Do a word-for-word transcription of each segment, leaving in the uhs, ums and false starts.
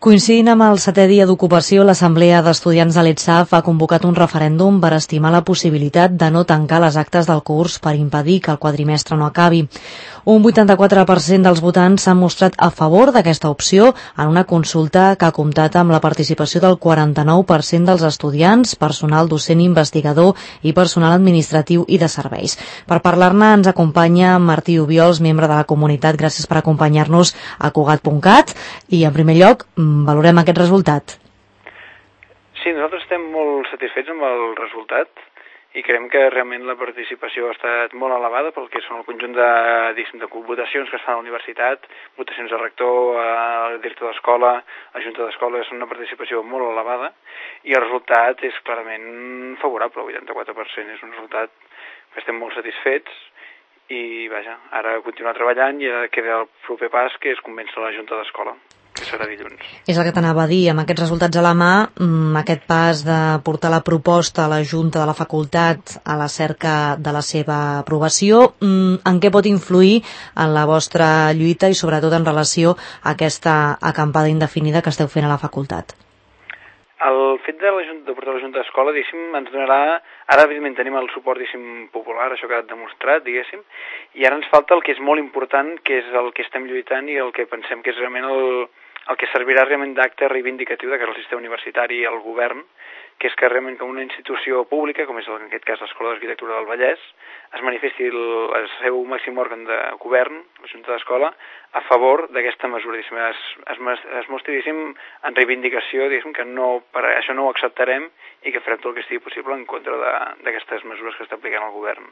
Coincidint amb el setè dia d'ocupació, l'Assemblea d'Estudiants de l'ETSAF ha convocat un referèndum per estimar la possibilitat de no tancar les actes del curs per impedir que el quadrimestre no acabi. Un vuitanta-quatre per cent dels votants s'han mostrat a favor d'aquesta opció en una consulta que ha comptat amb la participació del quaranta-nou per cent dels estudiants, personal docent investigador i personal administratiu i de serveis. Per parlar-ne ens acompanya Martí Obiols, membre de la comunitat. Gràcies per acompanyar-nos a Cugat punt cat i, en primer lloc, valorem aquest resultat. Sí, nosaltres estem molt satisfets amb el resultat i creiem que realment la participació ha estat molt elevada pel que són el conjunt de, de votacions que es fan a la universitat, votacions de rector, al director d'escola, a junta d'escola, és una participació molt elevada i el resultat és clarament favorable, el vuitanta-quatre per cent. És un resultat que estem molt satisfets i, vaja, ara continuar treballant i ara queda el proper pas, que és convèncer la junta d'escola, que serà dilluns. És el que t'anava a dir, amb aquests resultats a la mà, aquest pas de portar la proposta a la Junta de la Facultat a la cerca de la seva aprovació, en què pot influir en la vostra lluita i sobretot en relació a aquesta acampada indefinida que esteu fent a la facultat? El fet de, la Junta, de portar la Junta d'Escola, diguéssim, ens donarà... Ara, evidentment, tenim el suport, diguéssim, popular, això que ha demostrat, diguéssim, i ara ens falta el que és molt important, que és el que estem lluitant i el que pensem que és realment el, el que servirà realment d'acte reivindicatiu de cara al sistema universitari i al govern, que és que realment com una institució pública, com és en aquest cas l'Escola d'Arquitectura del Vallès, es manifesti el, el seu màxim òrgan de govern, la Junta d'Escola, a favor d'aquesta mesura, es, es, es mostri, diguéssim, en reivindicació, diguéssim, que no, per això no ho acceptarem i que farem tot el que estigui possible en contra d'aquestes mesures que està aplicant el govern.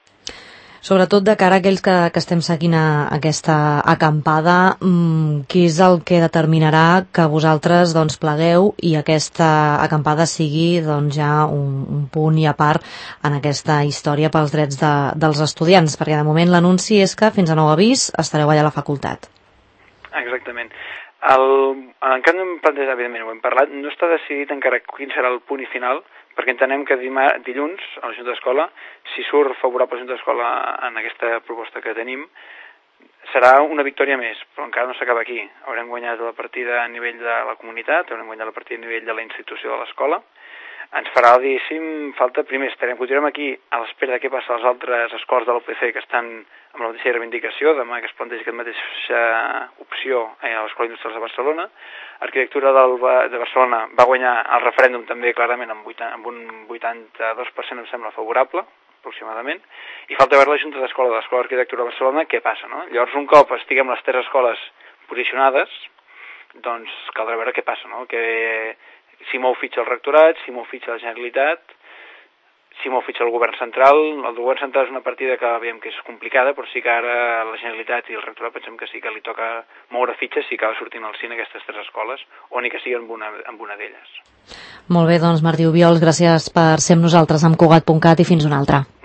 Sobretot de cara a aquells que, que estem seguint a aquesta acampada, mmm, què és el que determinarà que vosaltres doncs, plegueu i aquesta acampada sigui doncs, ja un, un punt i a part en aquesta història pels drets de, dels estudiants? Perquè de moment l'anunci és que fins a nou avís estareu allà a la facultat. Exactament. El, encara no hem plantejat, evidentment, ho hem parlat, no està decidit encara quin serà el punt i final, perquè entenem que dimar, dilluns a la Junta d'Escola, si surt favorable a la Junta d'Escola en aquesta proposta que tenim, serà una victòria més, però encara no s'acaba aquí. Haurem guanyat la partida a nivell de la comunitat, haurem guanyat la partida a nivell de la institució de l'escola. Ens farà, diguéssim, falta, primer estarem, continuarem aquí a l'espera de què passa a les altres escoles de l'U P C que estan amb la mateixa reivindicació, demà que es plantegi aquesta mateixa opció a l'Escola Industrial de Barcelona. Arquitectura del, de Barcelona va guanyar el referèndum també clarament amb, vuitanta, amb un vuitanta-dos per cent, em sembla, favorable, aproximadament, i falta veure la Junta d'Escola de l'Escola d'Arquitectura de Barcelona què passa, no? Llavors, un cop estiguem les tres escoles posicionades, doncs caldrà veure què passa, no? Que si mou fitxa el rectorat, si mou fitxa la Generalitat, si mou fitxa el govern central. El govern central és una partida que veiem que és complicada, però sí que ara la Generalitat i el rectorat pensem que sí que li toca moure fitxes si acaba sortint al cine aquestes tres escoles, o ni que sigui amb una, amb una d'elles. Molt bé, doncs Martí Obiols, gràcies per ser amb nosaltres amb Cugat punt cat i fins una altra.